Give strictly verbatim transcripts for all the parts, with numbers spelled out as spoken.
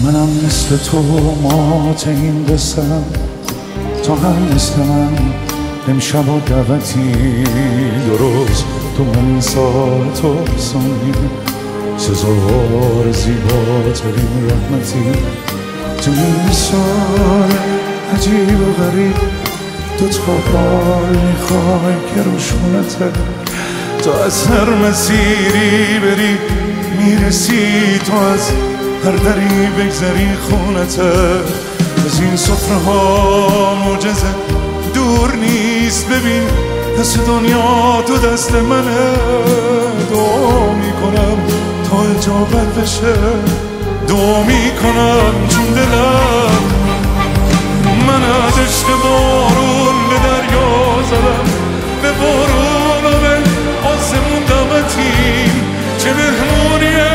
منم مثل تو مات این قصم، تو هم مثل من امشب و دعوتی درست تو من ساعت و ثانیه سزاوار زیباترین رحمتی. تو این سال عجیب و غریب دو تا بال میخوای که روشونته، تو از هر مسیری بری میرسی، تو از هر دری بگذری خونته. از این سفره ها معجزه دور نیست، ببین دست دنیا تو دست منه. دعا میکنم تا اجابت بشه، دعا میکنم چون دلم من از عشق بارون به دریا زدم، به بارون و به آسمون دمتیم. چه مهمونیه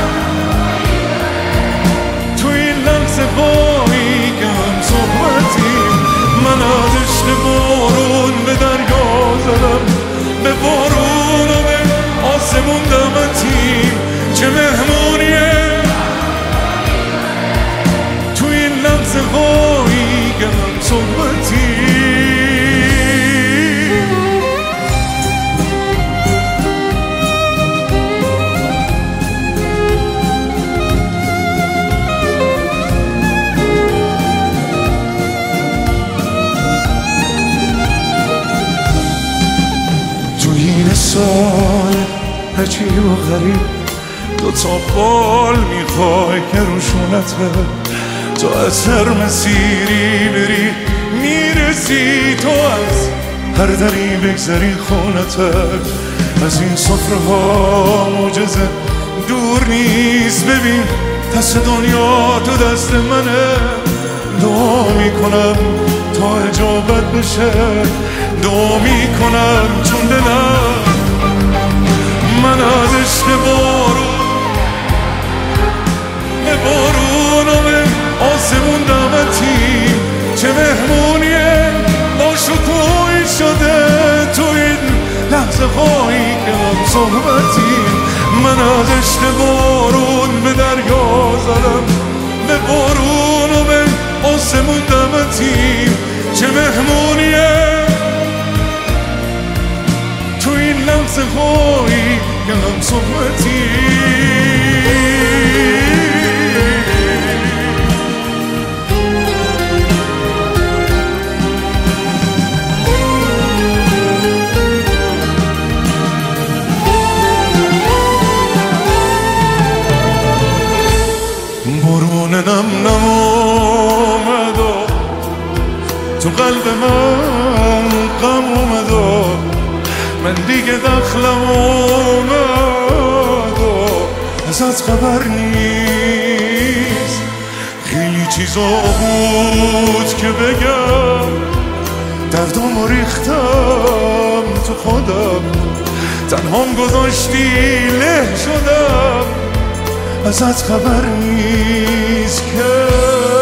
تو این لحظه هایی که هم صحبتیم. من از عشق بارون به دریا زدم، به بارون و به آسمون دمتیم. چه مهمونیه تو این لحظه هایی که هم صحبتیم. سال عجیب و غریب دو تا بال میخوای که روشونته، تو از هر مسیری بری میرسی، تو از هر دری بگذری خونته. از این سفره ها معجزه دور نیست، ببین دست دنیا تو دست منه. دعا میکنم تا اجابت بشه، دعا میکنم چون دلم من از عشق بارون به بارون و به آسمون دعوتیم. چه مهمونیه با شکوهی شده تو این لحظه هایی که هم صحبتیم. من از عشق بارون به دریا زدم، به بارون و به آسمون دعوتیم. چه مهمونیه تو این لحظه هایی که هم صحبتیم. بارون نم نم اومد و تو قلب من غم اومد و من دیگه دخلم اومد و ازت خبر نیست. خیلی چیزا بود که بگم، دردامو ریختم تو خودم، تنهام گذاشتی له شدم. ازت خبر نیست که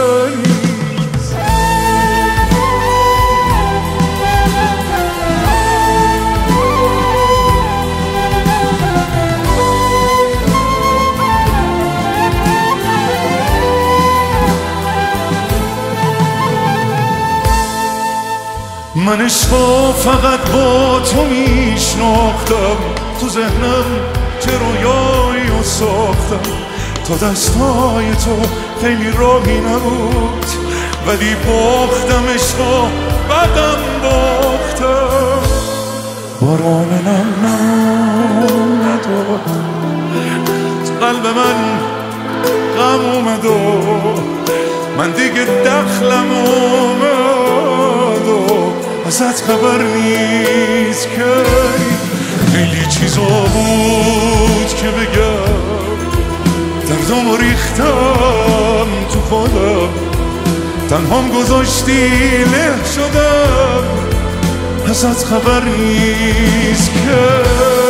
من عشقا فقط با تو میشناختم، تو ذهنم چه رویایی رو ساختم. تا دستای تو خیلی راهی نبود، ولی باختم عشقا بعدم باختم. باران نم نمومد و تو قلب من غم اومد و من دیگه دخلم اومد و ازت خبر نیست که خیلی چیزا بود که بگم، دردامو ریختم تو خودم، تنهام گذاشتی له شدم. ازت خبر نیست که